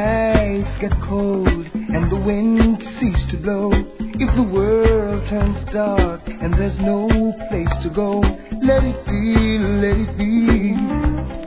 nights get cold and the wind ceases to blow, if the world turns dark and there's no place to go, let it be, let it be.